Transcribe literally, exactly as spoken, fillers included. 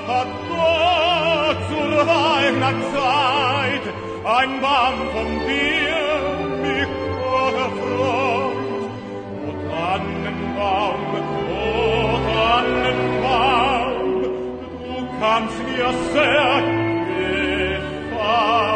hat Gott zur Weihnachtszeit ein Baum von dir mich erfreut. O Tannenbaum, o Tannenbaum, du kannst mir sehr gefallen.